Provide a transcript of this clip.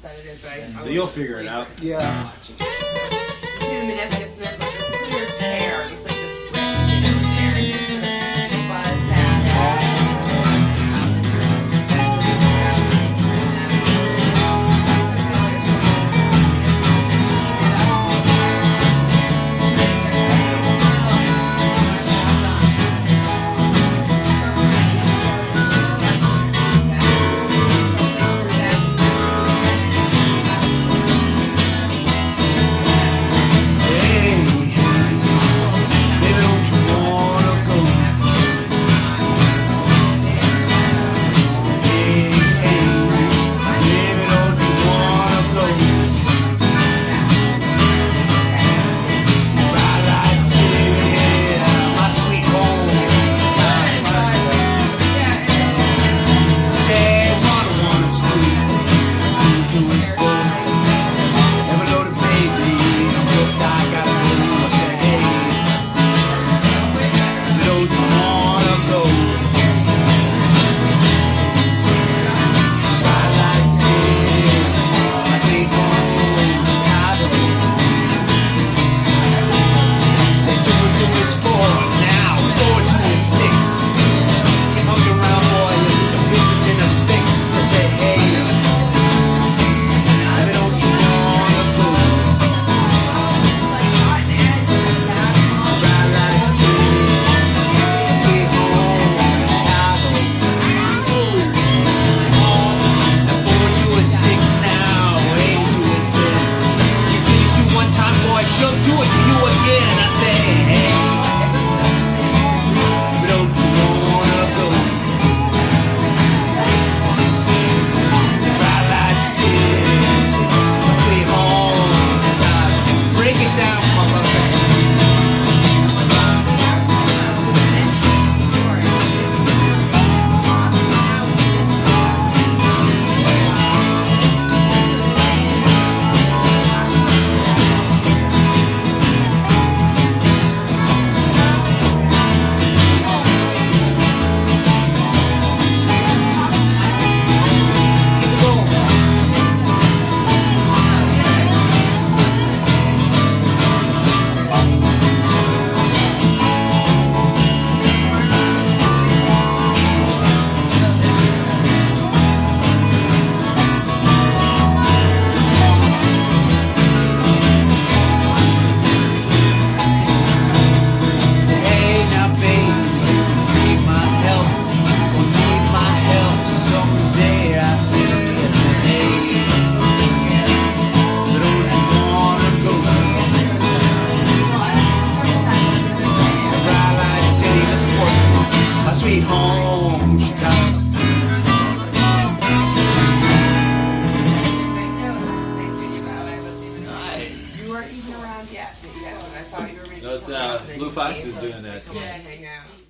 set it in, but I So you'll figure it out. Yeah. See the meniscus, there's like this clear tear, just like this rip, there, and just to buzz Sweet home, Chicago. Nice. You weren't even around yet, but yeah, I thought you were maybe Those coming out and then Blue you Foxes gave doing us to that come today. and hang out.